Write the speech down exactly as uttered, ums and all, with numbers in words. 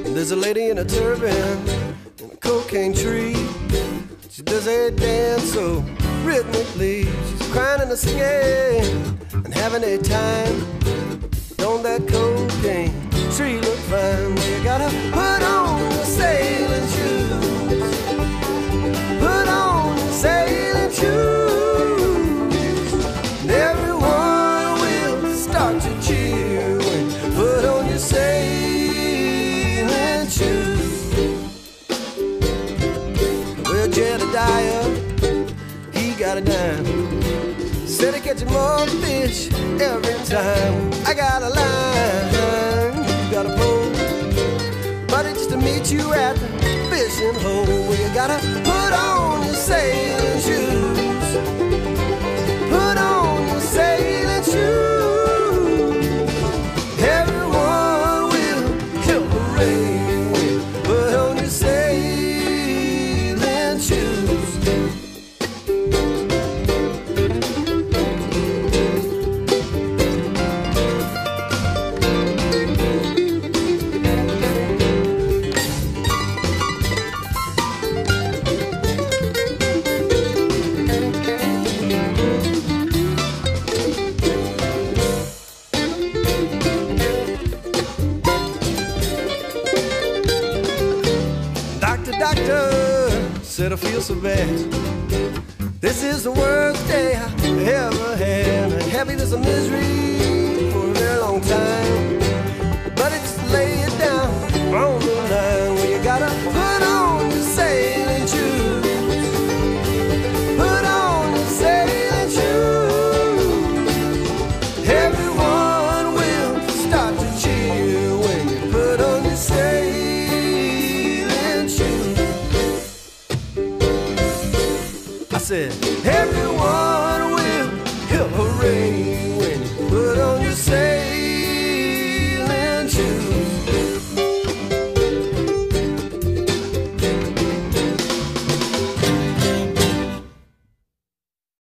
There's a lady in a turban in a cocaine tree. She does a dance so rhythmically. She's crying and a singing and having a time. Don't that cocaine tree look fine? Well, you gotta put on your sailing shoes. Put on your sailing shoes. And everyone will start to cheer when you put on your sailing shoes. Well, Jedediah, he got a dime. Said he catching more fish every time. I got a line, you got a pole, but it's to meet you at the fishing hole. Well, you gotta put on your sailing shoes. Put on your sailing shoes. Everyone will help the rain. Put on your sailing shoes. Doctor said I feel so bad. This is the worst day I ever had. Heavy, there's a misery for a very long time, but it's lay it down on the line. Well, you gotta put on your sailing shoes. Put on your sailing shoes. Everyone will start to cheer when you put on your sailing shoes. I said, every